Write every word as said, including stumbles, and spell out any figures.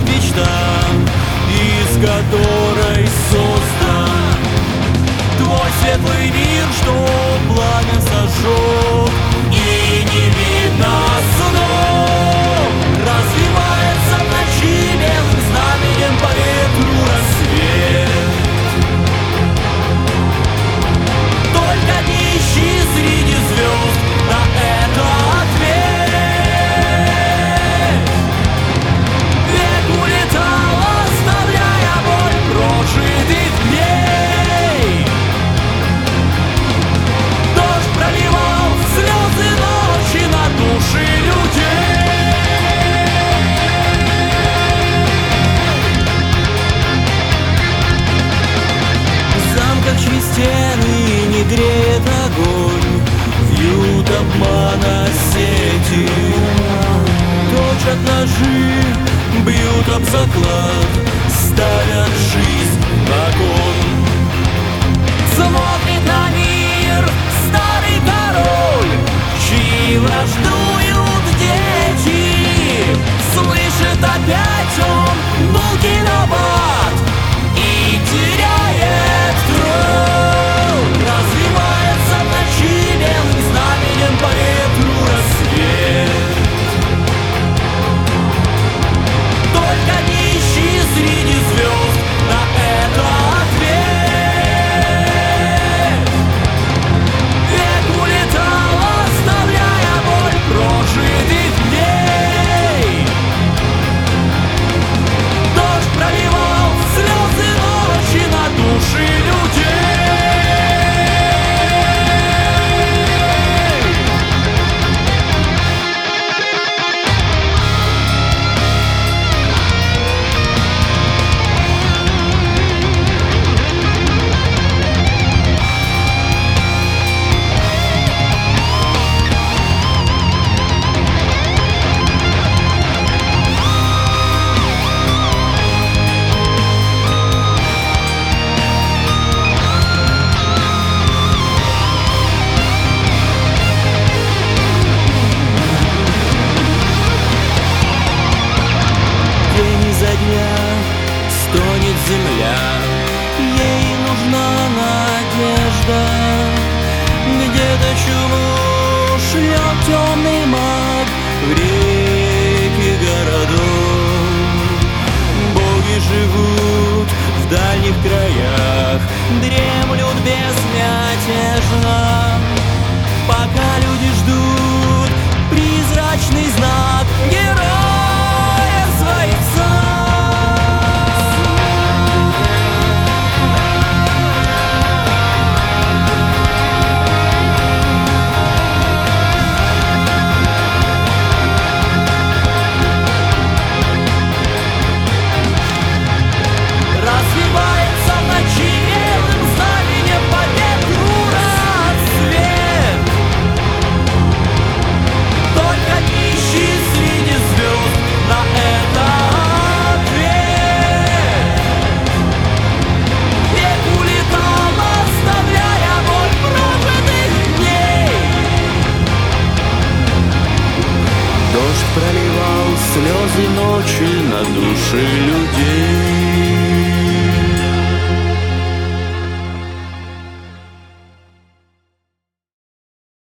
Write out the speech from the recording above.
мечта, из которой создан твой светлый мир, что пламя сожжет, и не видно снов. Развивается в ночи белым знаменем по ветру рассвет. Только не ищи среди звезд на это ответ. Век улетал, оставляя боль прожитых дней. Дождь проливал слезы ночи на души людей. В замках чьи стены не греет огонь, вьют обмана сети. Точат ножи, бьют об заклад, ставят жизнь на кон. Смотрит на мир старый король, чьи враждуют дети. Слышит опять он гулкий набат и теряет трон. Развивается в ночи белым знаменем по ветру рассвет. Только не ищи среди звезд на это ответ. Век улетал, оставляя боль прожитых дней. Дождь проливал слезы ночи на души людей. День изо дня стонет земля, ей нужна надежда. Где-то чуму шлет темный маг в реки городов. Боги живут в дальних краях, дремлют безмятежно, пока люди ждут призрачный знак героя своих снов. Развивается в ночи белым знаменем по ветру рассвет. Только не ищи среди звезд на это ответ. Век улетал, оставляя боль прожитых дней. Дождь проливал слезы ночи на души людей.